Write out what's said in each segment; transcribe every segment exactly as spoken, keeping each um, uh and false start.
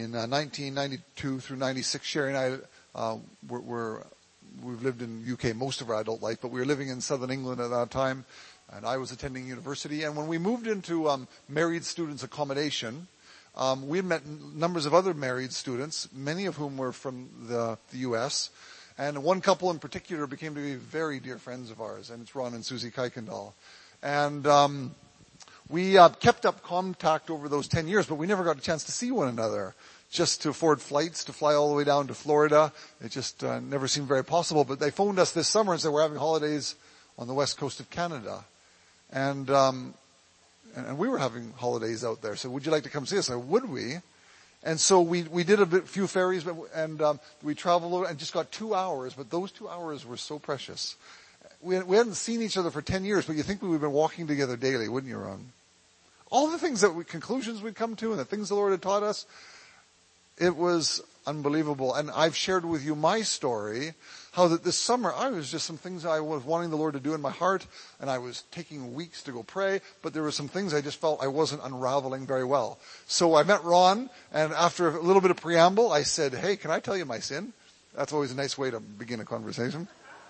In uh, nineteen ninety-two through ninety-six, Sherry and I uh, were, were we've lived in U K most of our adult life, but we were living in southern England at that time, and I was attending university. And when we moved into um, married students accommodation, um, we met numbers of other married students, many of whom were from the, the U S, and one couple in particular became to be very dear friends of ours, and it's Ron and Susie Kuykendall. And um, we uh, kept up contact over those ten years, but we never got a chance to see one another. Just to afford flights to fly all the way down to Florida. It just uh, never seemed very possible. But they phoned us this summer and said we're having holidays on the west coast of Canada. And um, and, and we were having holidays out there. So would you like to come see us? I said, would we? And so we, we did a bit, few ferries, but, and um, we traveled over and just got two hours. But those two hours were so precious. We, we hadn't seen each other for ten years, but you think we've been walking together daily, wouldn't you, Ron? All the things that we, conclusions we'd come to and the things the Lord had taught us, it was unbelievable. And I've shared with you my story, how that this summer I was just some things I was wanting the Lord to do in my heart, and I was taking weeks to go pray, but there were some things I just felt I wasn't unraveling very well. So I met Ron, and after a little bit of preamble, I said, hey, can I tell you my sin? That's always a nice way to begin a conversation.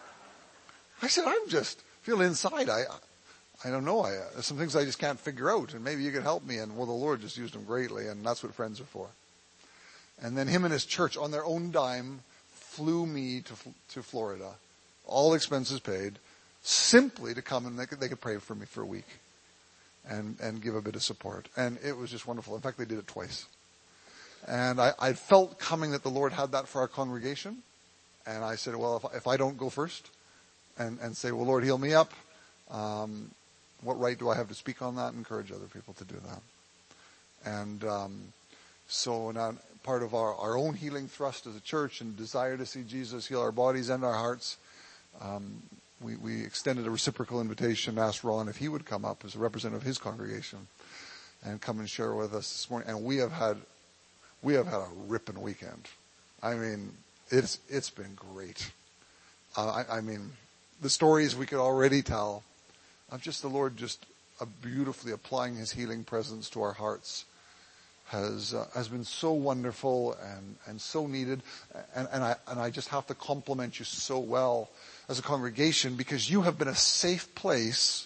I said, I'm just feel inside. I I don't know. I, there's some things I just can't figure out, and maybe you could help me. And well, the Lord just used them greatly, and that's what friends are for. And then him and his church, on their own dime, flew me to to Florida, all expenses paid, simply to come and they could, they could pray for me for a week and, and give a bit of support. And it was just wonderful. In fact, they did it twice. And I, I felt coming that the Lord had that for our congregation. And I said, well, if, if I don't go first and, and say, well, Lord, heal me up, um, what right do I have to speak on that and encourage other people to do that? And um, so now part of our, our own healing thrust as a church and desire to see Jesus heal our bodies and our hearts, um, we, we extended a reciprocal invitation, asked Ron if he would come up as a representative of his congregation and come and share with us this morning. And we have had, we have had a ripping weekend. I mean, it's, it's been great. Uh, I, I mean, the stories we could already tell of just the Lord just uh, beautifully applying his healing presence to our hearts has uh, has been so wonderful and, and so needed. And, and I and I just have to compliment you so well as a congregation, because you have been a safe place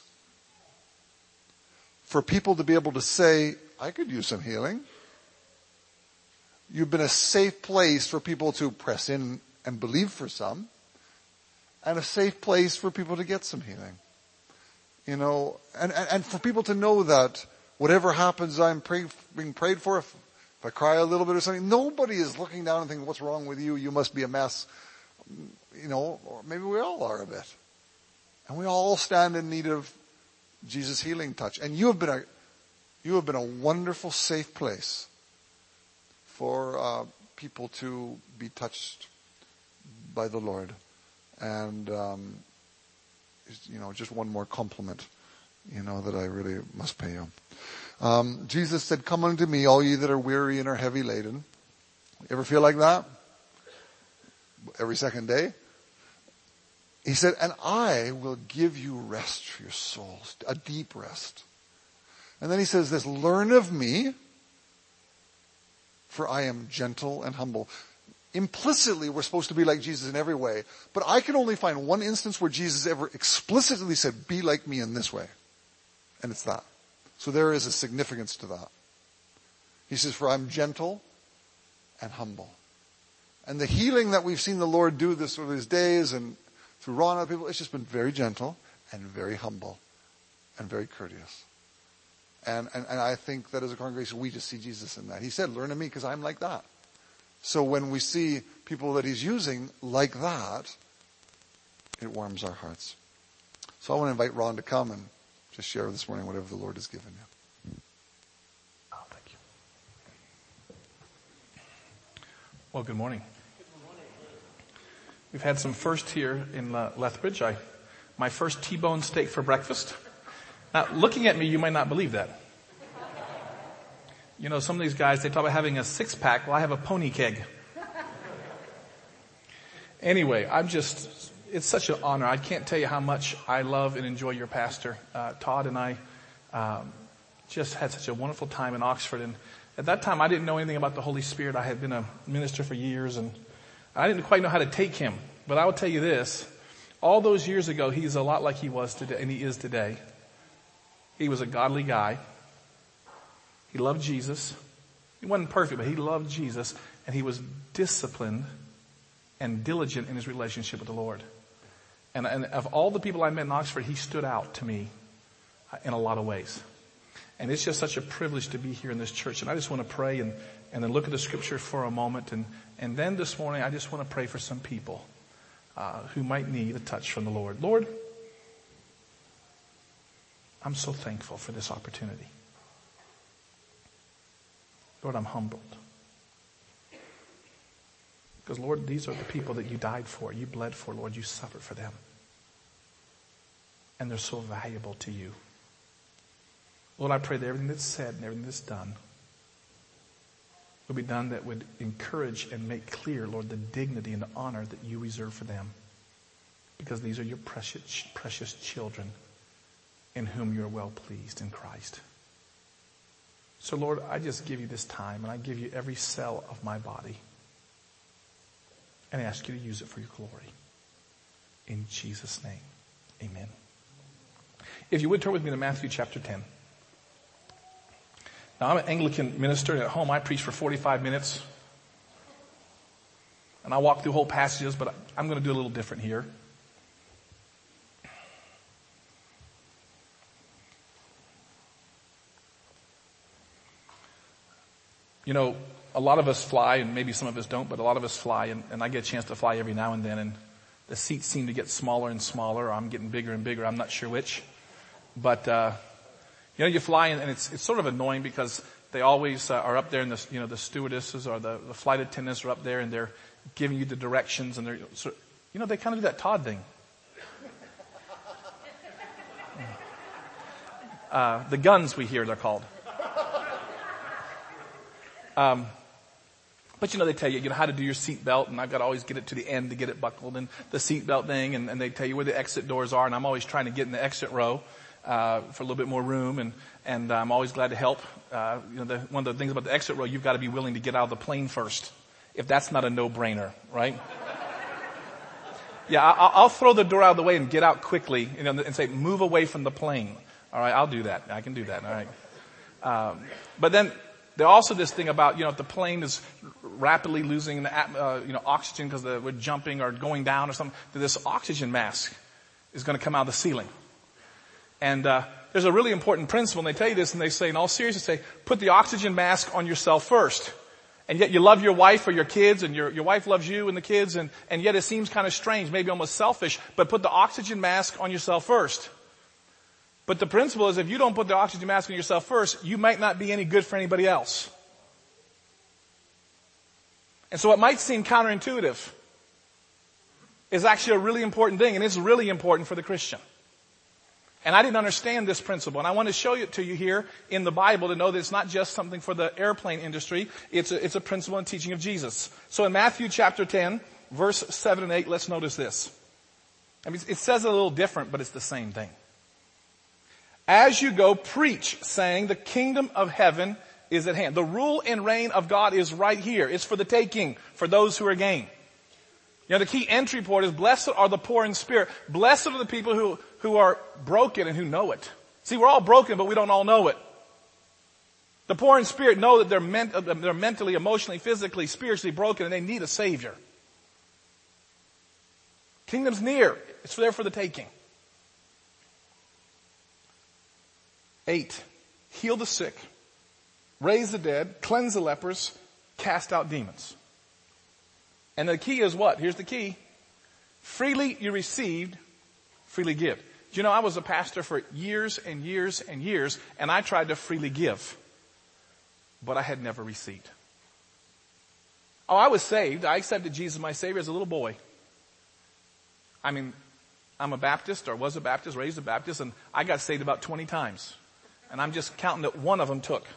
for people to be able to say, I could use some healing. You've been a safe place for people to press in and believe for some, and a safe place for people to get some healing. You know, and, and, and for people to know that whatever happens, I'm pray, being prayed for. If, if I cry a little bit or something, nobody is looking down and thinking, what's wrong with you? You must be a mess. You know, or maybe we all are a bit. And we all stand in need of Jesus' healing touch. And you have been a, you have been a wonderful, safe place for uh, people to be touched by the Lord. And, um, you know, just one more compliment, you know, that I really must pay you. Um, Jesus said, come unto me, all ye that are weary and are heavy laden. You ever feel like that? Every second day? He said, and I will give you rest for your souls, a deep rest. And then he says this, learn of me, for I am gentle and humble. Implicitly, we're supposed to be like Jesus in every way. But I can only find one instance where Jesus ever explicitly said, be like me in this way. And it's that. So there is a significance to that. He says, for I'm gentle and humble. And the healing that we've seen the Lord do this over these days and through Ron and other people, it's just been very gentle and very humble and very courteous. And, and, and I think that as a congregation, we just see Jesus in that. He said, learn of me because I'm like that. So when we see people that he's using like that, it warms our hearts. So I want to invite Ron to come and just share this morning whatever the Lord has given you. Oh, thank you. Well, good morning. We've had some first here in uh, Lethbridge. I, my first T-bone steak for breakfast. Now, looking at me, you might not believe that. You know, some of these guys, they talk about having a six-pack. Well, I have a pony keg. Anyway, I'm just, it's such an honor. I can't tell you how much I love and enjoy your pastor. Uh, Todd and I um, just had such a wonderful time in Oxford. And At that time, I didn't know anything about the Holy Spirit. I had been a minister for years, and I didn't quite know how to take him. But I will tell you this. All those years ago, he's a lot like he was today, and he is today. He was a godly guy. He loved Jesus. He wasn't perfect, but he loved Jesus, and he was disciplined and diligent in his relationship with the Lord. And, and of all the people I met in Oxford, he stood out to me in a lot of ways. And it's just such a privilege to be here in this church. And I just want to pray and, and then look at the scripture for a moment. And, and then this morning, I just want to pray for some people uh, who might need a touch from the Lord. Lord, I'm so thankful for this opportunity. Lord, I'm humbled. Because, Lord, these are the people that you died for, you bled for, Lord, you suffered for them. And they're so valuable to you. Lord, I pray that everything that's said and everything that's done will be done that would encourage and make clear, Lord, the dignity and the honor that you reserve for them. Because these are your precious, precious children in whom you are well pleased in Christ. So, Lord, I just give you this time, and I give you every cell of my body. And I ask you to use it for your glory. In Jesus' name, amen. If you would turn with me to Matthew chapter ten. Now, I'm an Anglican minister, and at home I preach for forty-five minutes. And I walk through whole passages, but I'm going to do a little different here. You know, a lot of us fly, and maybe some of us don't, but a lot of us fly, and, and I get a chance to fly every now and then, and the seats seem to get smaller and smaller, or I'm getting bigger and bigger, I'm not sure which. But, uh, you know, you fly, and, and it's, it's sort of annoying because they always uh, are up there, and the, you know, the stewardesses or the, the flight attendants are up there, and they're giving you the directions, and they're, so, you know, they kind of do that Todd thing. Uh, the guns we hear, they're called. Um, but you know, they tell you, you know, how to do your seatbelt, and I've got to always get it to the end to get it buckled, and the seatbelt thing, and, and they tell you where the exit doors are, and I'm always trying to get in the exit row, uh, for a little bit more room, and, and I'm always glad to help. Uh, you know, the, one of the things about the exit row, you've got to be willing to get out of the plane first. If that's not a no-brainer, right? Yeah, I'll, I'll throw the door out of the way and get out quickly, you know, and say, move away from the plane. All right, I'll do that. I can do that. All right. Um, but then, there's also this thing about, you know, if the plane is rapidly losing the, uh, you know, oxygen because we're jumping or going down or something, that this oxygen mask is going to come out of the ceiling. And uh, there's a really important principle, and they tell you this, and they say, in all seriousness, they say, put the oxygen mask on yourself first. And yet you love your wife or your kids, and your, your wife loves you and the kids, and, and yet it seems kind of strange, maybe almost selfish, but put the oxygen mask on yourself first. But the principle is if you don't put the oxygen mask on yourself first, you might not be any good for anybody else. And so what might seem counterintuitive is actually a really important thing, and it's really important for the Christian. And I didn't understand this principle, and I want to show it to you here in the Bible to know that it's not just something for the airplane industry. It's a, it's a principle and teaching of Jesus. So in Matthew chapter ten, verse seven and eight, let's notice this. I mean, it says it a little different, but it's the same thing. As you go, preach, saying, the kingdom of heaven is at hand. The rule and reign of God is right here. It's for the taking, for those who are gain. You know, the key entry point is, blessed are the poor in spirit. Blessed are the people who, who are broken and who know it. See, we're all broken, but we don't all know it. The poor in spirit know that they're, ment- they're mentally, emotionally, physically, spiritually broken, and they need a Savior. Kingdom's near. It's there for the taking. Eight, heal the sick, raise the dead, cleanse the lepers, cast out demons. And the key is what? Here's the key. Freely you received, freely give. Do you know, I was a pastor for years and years and years, and I tried to freely give, but I had never received. Oh, I was saved. I accepted Jesus my Savior as a little boy. I mean, I'm a Baptist, or was a Baptist, raised a Baptist, and I got saved about twenty times. And I'm just counting that one of them took.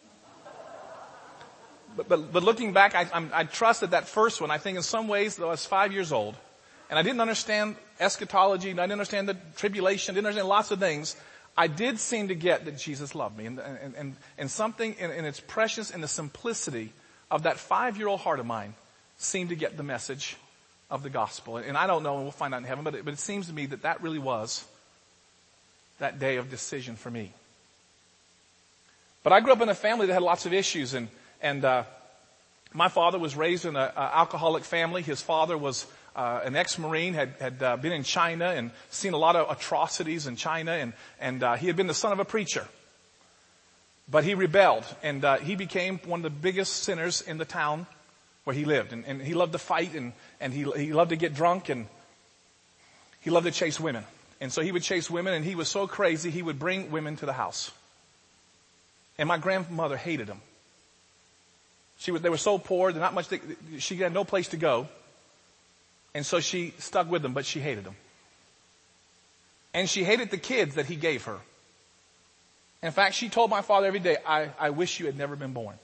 But, but, but looking back, I, I'm, I trust that that first one, I think in some ways, though I was five years old, and I didn't understand eschatology, and I didn't understand the tribulation, didn't understand lots of things, I did seem to get that Jesus loved me, and, and, and, and something in, in its precious in the simplicity of that five-year-old heart of mine seemed to get the message of the gospel. And I don't know, and we'll find out in heaven, but it, but it seems to me that that really was that day of decision for me. But I grew up in a family that had lots of issues, and, and, uh, my father was raised in an alcoholic family. His father was uh, an ex-Marine, had, had uh, been in China and seen a lot of atrocities in China, and, and uh, he had been the son of a preacher. But he rebelled, and uh, he became one of the biggest sinners in the town where he lived. And, and he loved to fight, and, and he, he loved to get drunk, and he loved to chase women. And so he would chase women, and he was so crazy, he would bring women to the house. And my grandmother hated him. She was, they were so poor, not much, she had no place to go. And so she stuck with them, but she hated them. And she hated the kids that he gave her. In fact, she told my father every day, I, I wish you had never been born.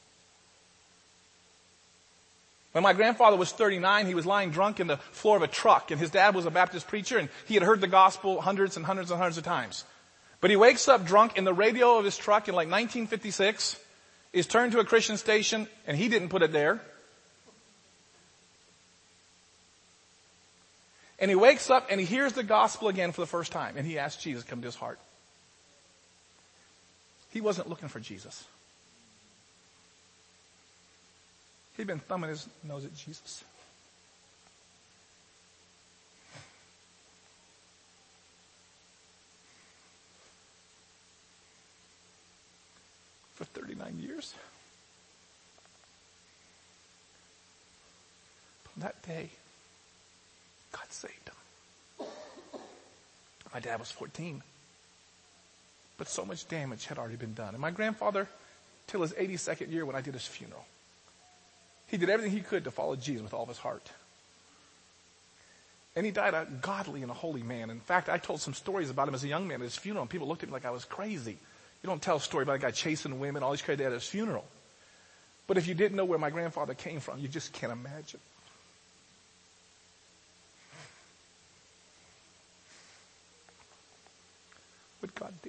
When my grandfather was thirty-nine, he was lying drunk in the floor of a truck, and his dad was a Baptist preacher, and he had heard the gospel hundreds and hundreds and hundreds of times. But he wakes up drunk in the radio of his truck in like nineteen fifty-six, is turned to a Christian station, and he didn't put it there. And he wakes up and he hears the gospel again for the first time, and he asks Jesus to come to his heart. He wasn't looking for Jesus. He'd been thumbing his nose at Jesus. For thirty-nine years. But that day, God saved him. My dad was fourteen. But so much damage had already been done. And my grandfather, till his eighty-second year when I did his funeral, he did everything he could to follow Jesus with all of his heart. And he died a godly and a holy man. In fact, I told some stories about him as a young man at his funeral, and people looked at me like I was crazy. You don't tell a story about a guy chasing women, all these crazy at his funeral. But if you didn't know where my grandfather came from, you just can't imagine. What God did.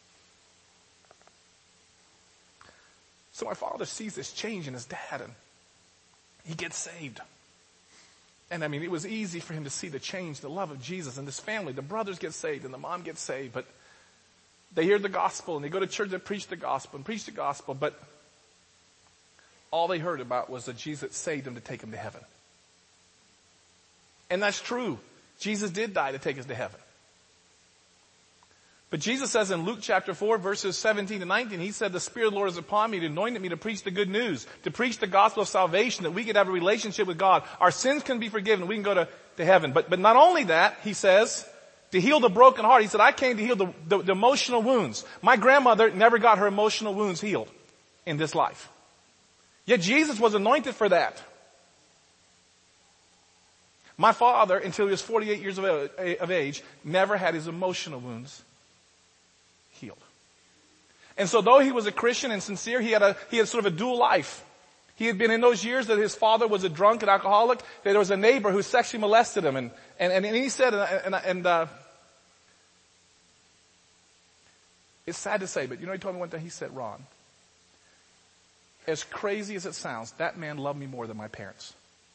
So my father sees this change in his dad, and he gets saved. And I mean, it was easy for him to see the change, the love of Jesus in this family. The brothers get saved and the mom gets saved, but they hear the gospel and they go to church that preach the gospel and preach the gospel, but all they heard about was that Jesus saved them to take them to heaven. And that's true. Jesus did die to take us to heaven. But Jesus says in Luke chapter four, verses seventeen to nineteen, he said, the Spirit of the Lord is upon me, to anoint me to preach the good news, to preach the gospel of salvation, that we could have a relationship with God. Our sins can be forgiven. We can go to, to heaven. But, but not only that, he says, to heal the broken heart. He said, I came to heal the, the, the emotional wounds. My grandmother never got her emotional wounds healed in this life. Yet Jesus was anointed for that. My father, until he was forty-eight years of, of age, never had his emotional wounds healed. And so though he was a Christian and sincere, he had a, he had sort of a dual life. He had been in those years that his father was a drunk and alcoholic, that there was a neighbor who sexually molested him. And, and, and he said, and, and uh, it's sad to say, but you know, he told me one day, he said, Ron, as crazy as it sounds, that man loved me more than my parents.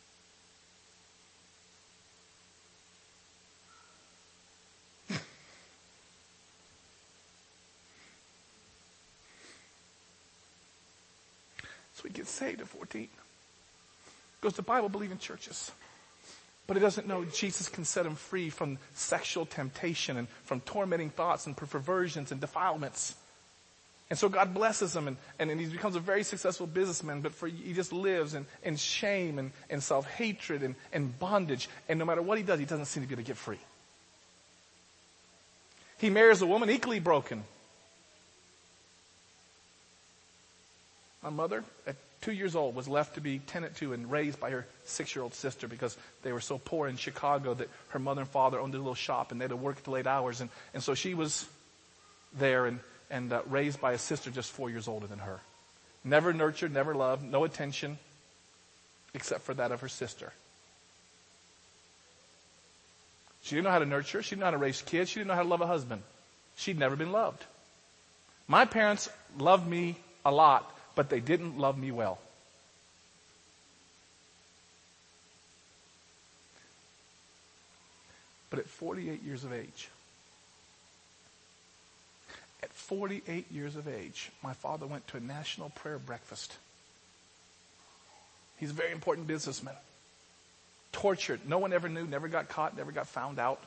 So he gets saved at fourteen. Goes to Bible-believing churches. But he doesn't know Jesus can set him free from sexual temptation and from tormenting thoughts and perversions and defilements. And so God blesses him, and, and, and he becomes a very successful businessman, but for, he just lives in, in shame and, and self-hatred and, and bondage. And no matter what he does, he doesn't seem to be able to get free. He marries a woman equally broken. My mother, at two years old, was left to be tended to and raised by her six-year-old sister because they were so poor in Chicago that her mother and father owned a little shop and they had to work at the late hours. And, and so she was there and, and uh, raised by a sister just four years older than her. Never nurtured, never loved, no attention except for that of her sister. She didn't know how to nurture. She didn't know how to raise kids. She didn't know how to love a husband. She'd never been loved. My parents loved me a lot, but they didn't love me well. But at forty-eight years of age, at forty-eight years of age, my father went to a national prayer breakfast. He's a very important businessman. Tortured. No one ever knew, never got caught, never got found out.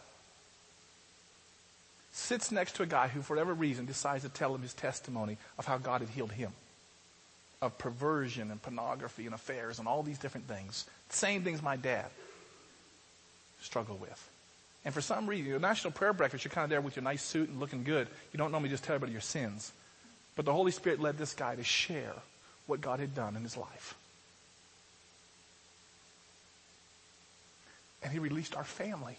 Sits next to a guy who, for whatever reason, decides to tell him his testimony of how God had healed him. Of perversion and pornography and affairs and all these different things. Same things my dad struggled with. And for some reason, your national prayer breakfast, you're kind of there with your nice suit and looking good. You don't normally just tell everybody your sins. But the Holy Spirit led this guy to share what God had done in his life. And he released our family.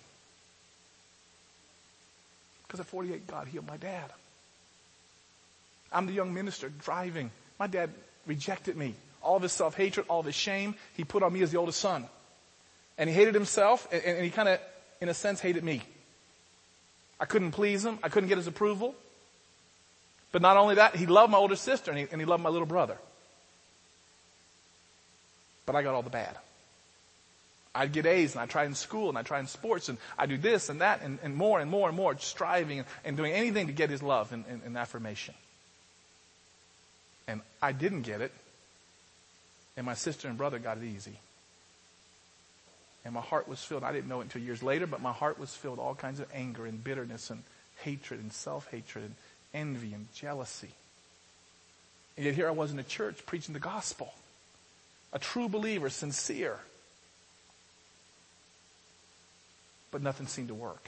Because at forty-eight, God healed my dad. I'm the young minister driving. My dad rejected me. All of his self-hatred, all of his shame, he put on me as the oldest son. And he hated himself, and, and he kind of, in a sense, hated me. I couldn't please him. I couldn't get his approval. But not only that, he loved my older sister, and he, and he loved my little brother. But I got all the bad. I'd get A's, and I tried in school, and I tried in sports, and I do this and that, and, and more and more and more, striving and, and doing anything to get his love and, and, and affirmation. And I didn't get it, and my sister and brother got it easy. And my heart was filled. I didn't know it until years later, but my heart was filled with all kinds of anger and bitterness and hatred and self-hatred and envy and jealousy. And yet here I was in a church preaching the gospel. A true believer, sincere. But nothing seemed to work.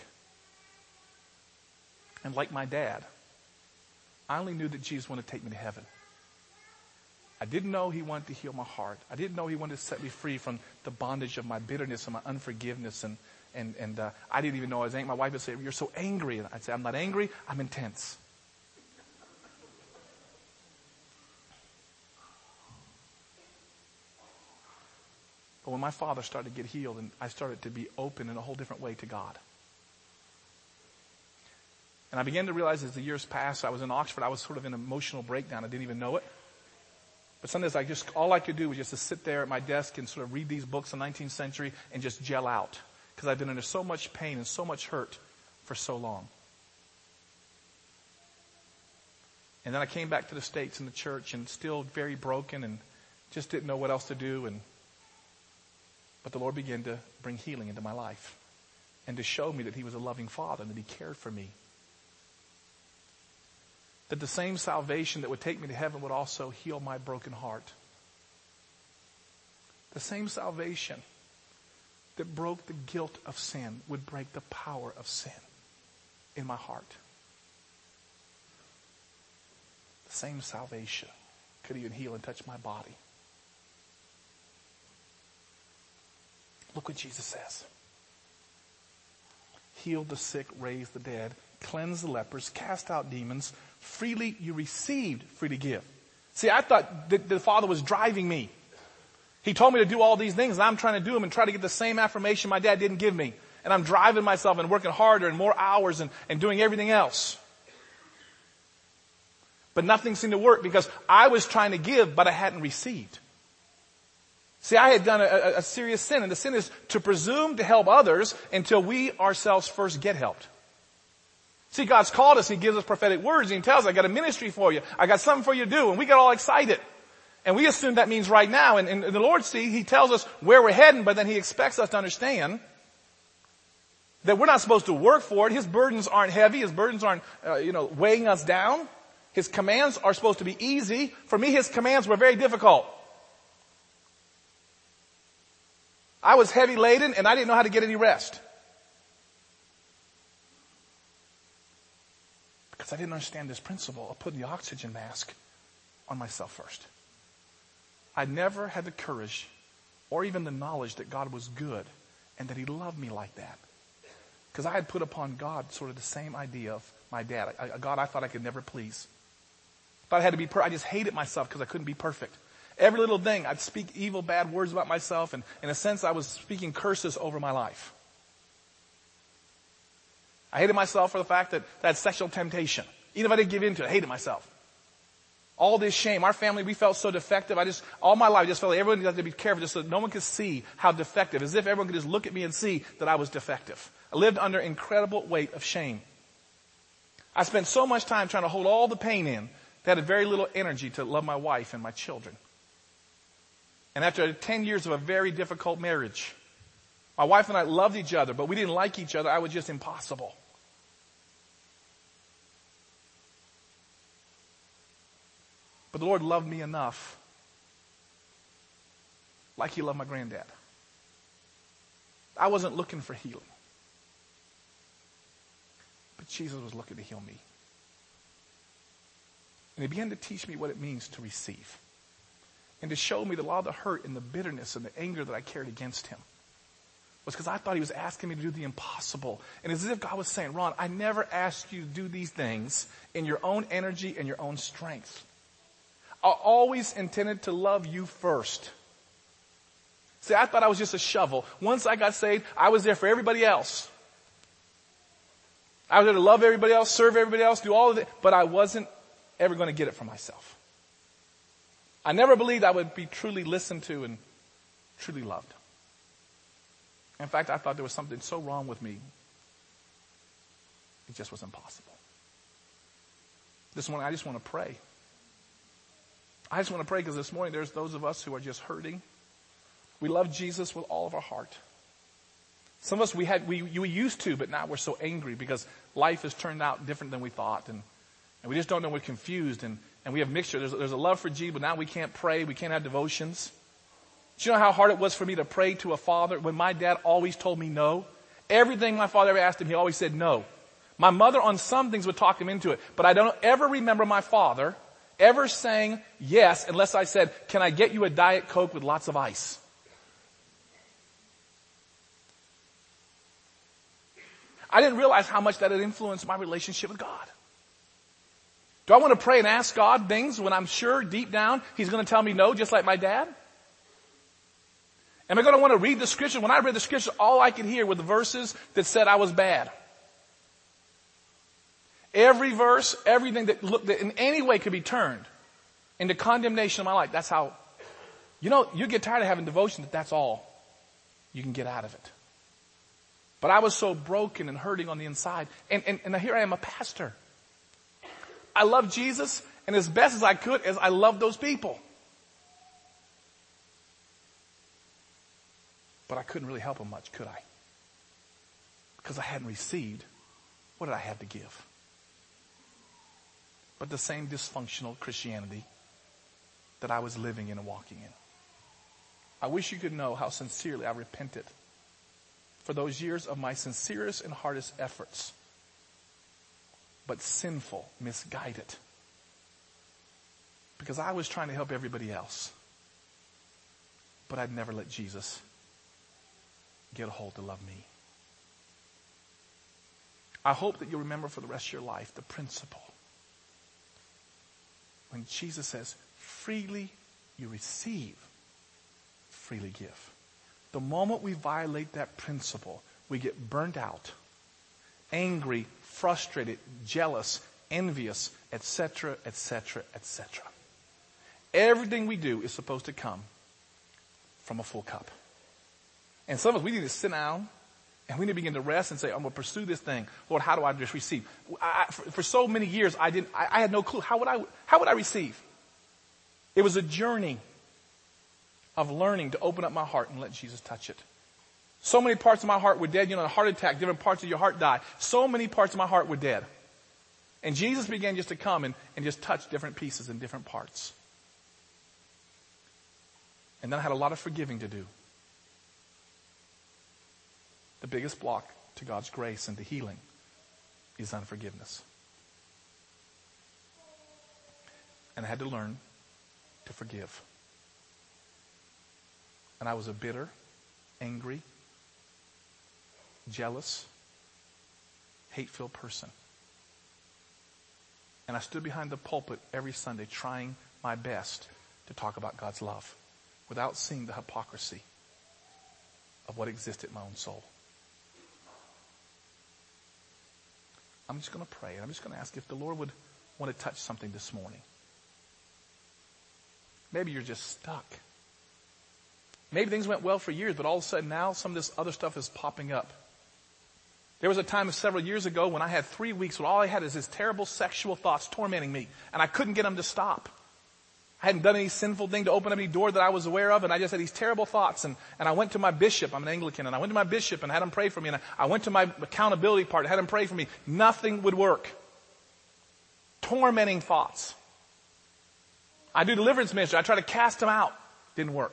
And like my dad, I only knew that Jesus wanted to take me to heaven. I didn't know he wanted to heal my heart. I didn't know he wanted to set me free from the bondage of my bitterness and my unforgiveness. And, and, and uh, I didn't even know I was angry. My wife would say, "You're so angry." And I'd say, "I'm not angry, I'm intense." But when my father started to get healed, and I started to be open in a whole different way to God. And I began to realize as the years passed, I was in Oxford, I was sort of in an emotional breakdown. I didn't even know it. But sometimes I just, all I could do was just to sit there at my desk and sort of read these books in the nineteenth century and just gel out. Because I've been under so much pain and so much hurt for so long. And then I came back to the States in the church and still very broken and just didn't know what else to do. And But the Lord began to bring healing into my life and to show me that he was a loving father and that he cared for me. That the same salvation that would take me to heaven would also heal my broken heart. The same salvation that broke the guilt of sin would break the power of sin in my heart. The same salvation could even heal and touch my body. Look what Jesus says. Healed the sick, raised the dead, cleansed the lepers, cast out demons. Freely you received, freely give. See, I thought that the Father was driving me. He told me to do all these things, and I'm trying to do them and try to get the same affirmation my dad didn't give me. And I'm driving myself and working harder and more hours and, and doing everything else. But nothing seemed to work because I was trying to give, but I hadn't received. See, I had done a, a serious sin, and the sin is to presume to help others until we ourselves first get helped. See, God's called us. He gives us prophetic words. He tells us, "I got a ministry for you. I got something for you to do." And we get all excited. And we assume that means right now. And, and the Lord, see, he tells us where we're heading, but then he expects us to understand that we're not supposed to work for it. His burdens aren't heavy. His burdens aren't, uh, you know, weighing us down. His commands are supposed to be easy. For me, his commands were very difficult. I was heavy laden and I didn't know how to get any rest. Because I didn't understand this principle of putting the oxygen mask on myself first. I never had the courage or even the knowledge that God was good and that he loved me like that. Because I had put upon God sort of the same idea of my dad, a God I thought I could never please. Thought I had to be per- I just hated myself because I couldn't be perfect. Every little thing, I'd speak evil, bad words about myself, and in a sense, I was speaking curses over my life. I hated myself for the fact that that had sexual temptation. Even if I didn't give in to it, I hated myself. All this shame. Our family, we felt so defective. I just, all my life, I just felt like everyone had to be careful just so that no one could see how defective, as if everyone could just look at me and see that I was defective. I lived under incredible weight of shame. I spent so much time trying to hold all the pain in that I had very little energy to love my wife and my children. And after ten years of a very difficult marriage, my wife and I loved each other, but we didn't like each other. I was just impossible. But the Lord loved me enough, like He loved my granddad. I wasn't looking for healing. But Jesus was looking to heal me. And He began to teach me what it means to receive. And to show me that a lot of the hurt and the bitterness and the anger that I carried against Him was because I thought He was asking me to do the impossible. And it's as if God was saying, Ron, I never asked you to do these things in your own energy and your own strength. I always intended to love you first. See, I thought I was just a shovel. Once I got saved, I was there for everybody else. I was there to love everybody else, serve everybody else, do all of it, but I wasn't ever going to get it for myself. I never believed I would be truly listened to and truly loved. In fact, I thought there was something so wrong with me, it just was impossible. This morning, I just want to pray. I just want to pray because this morning there's those of us who are just hurting. We love Jesus with all of our heart. Some of us, we had, we, we used to, but now we're so angry because life has turned out different than we thought. And, and we just don't know, we're confused and, and we have mixture. There's, there's a love for Jesus, but now we can't pray. We can't have devotions. Do you know how hard it was for me to pray to a father when my dad always told me no? Everything my father ever asked him, he always said no. My mother on some things would talk him into it, but I don't ever remember my father ever saying yes unless I said, can I get you a Diet Coke with lots of ice? I didn't realize how much that had influenced my relationship with God. Do I want to pray and ask God things when I'm sure deep down He's going to tell me no, just like my dad? Am I going to want to read the scripture? When I read the scripture, all I could hear were the verses that said I was bad. Every verse, everything that looked that in any way could be turned into condemnation of my life. That's how, you know, you get tired of having devotion that that's all you can get out of it. But I was so broken and hurting on the inside. And, and, and here I am, a pastor. I love Jesus, and as best as I could, as I love those people. But I couldn't really help them much, could I? Because I hadn't received what did I have to give? But the same dysfunctional Christianity that I was living in and walking in. I wish you could know how sincerely I repented for those years of my sincerest and hardest efforts, but sinful, misguided. Because I was trying to help everybody else, but I'd never let Jesus get a hold to love me. I hope that you'll remember for the rest of your life the principle. When Jesus says, freely you receive, freely give. The moment we violate that principle, we get burnt out, angry, frustrated, jealous, envious, et cetera, et cetera, et cetera. Everything we do is supposed to come from a full cup. And some of us, we need to sit down and we need to begin to rest and say, I'm going to pursue this thing. Lord, how do I just receive? I, for, for so many years, I didn't, I, I had no clue. How would I, how would I receive? It was a journey of learning to open up my heart and let Jesus touch it. So many parts of my heart were dead. You know, a heart attack, different parts of your heart die. So many parts of my heart were dead. And Jesus began just to come and, and just touch different pieces and different parts. And then I had a lot of forgiving to do. The biggest block to God's grace and to healing is unforgiveness. And I had to learn to forgive. And I was a bitter, angry, jealous, hate-filled person. And I stood behind the pulpit every Sunday trying my best to talk about God's love without seeing the hypocrisy of what existed in my own soul. I'm just going to pray. And I'm just going to ask if the Lord would want to touch something this morning. Maybe you're just stuck. Maybe things went well for years, but all of a sudden now some of this other stuff is popping up. There was a time several years ago when I had three weeks when all I had is this terrible sexual thoughts tormenting me, and I couldn't get them to stop. I hadn't done any sinful thing to open up any door that I was aware of, and I just had these terrible thoughts. And, and I went to my bishop. I'm an Anglican, and I went to my bishop and had him pray for me. And I, I went to my accountability part, had him pray for me. Nothing would work. Tormenting thoughts. I do deliverance ministry. I try to cast them out. Didn't work.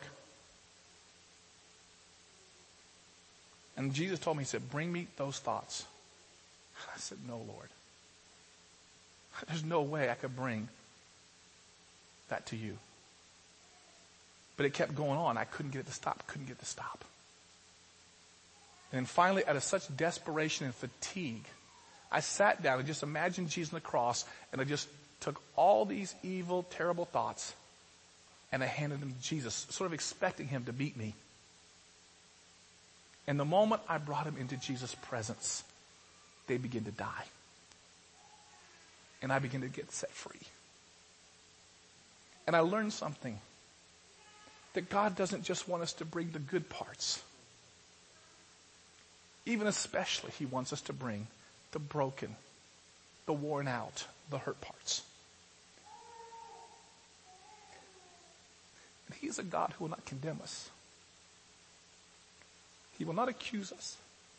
And Jesus told me, he said, bring me those thoughts. I said, no, Lord. There's no way I could bring that to you. But it kept going on. I couldn't get it to stop. Couldn't get it to stop. And then finally, out of such desperation and fatigue, I sat down and just imagined Jesus on the cross, and I just took all these evil, terrible thoughts, and I handed them to Jesus, sort of expecting him to beat me. And the moment I brought him into Jesus' presence, they began to die. And I began to get set free. And I learned something. That God doesn't just want us to bring the good parts. Even especially, he wants us to bring the broken, the worn out, the hurt parts. And he's a God who will not condemn us. He will not accuse us.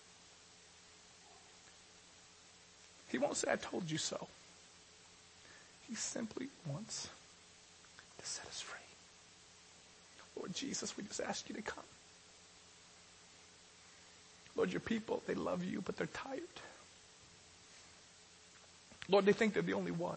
He won't say, I told you so. He simply wants to set us free. Lord Jesus, we just ask you to come. Lord, your people, they love you, but they're tired. Lord, they think they're the only one.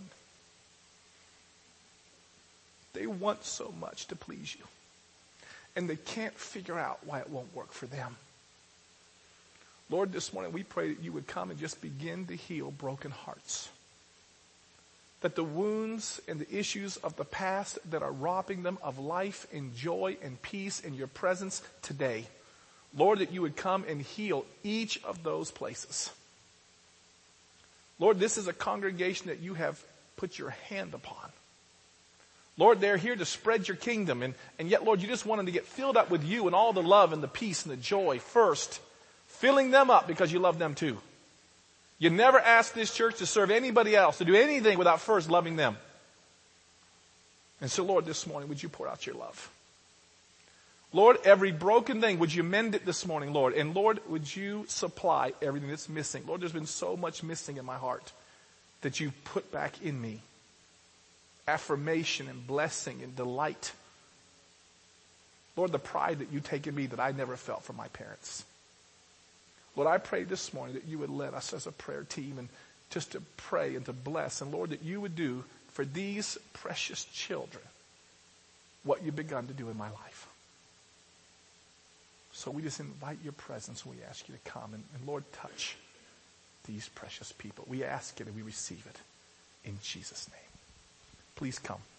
They want so much to please you. And they can't figure out why it won't work for them. Lord, this morning we pray that you would come and just begin to heal broken hearts. That the wounds and the issues of the past that are robbing them of life and joy and peace in your presence today, Lord, that you would come and heal each of those places. Lord, this is a congregation that you have put your hand upon. Lord, they're here to spread your kingdom, and, and yet, Lord, you just want them to get filled up with you and all the love and the peace and the joy first, filling them up because you love them too. You never ask this church to serve anybody else, to do anything without first loving them. And so, Lord, this morning, would you pour out your love? Lord, every broken thing, would you mend it this morning, Lord? And Lord, would you supply everything that's missing? Lord, there's been so much missing in my heart that you've put back in me. Affirmation and blessing and delight. Lord, the pride that you take in me that I never felt from my parents. Lord, I pray this morning that you would let us as a prayer team and just to pray and to bless. And Lord, that you would do for these precious children what you've begun to do in my life. So we just invite your presence and we ask you to come. And, and Lord, touch these precious people. We ask it and we receive it in Jesus' name. Please come.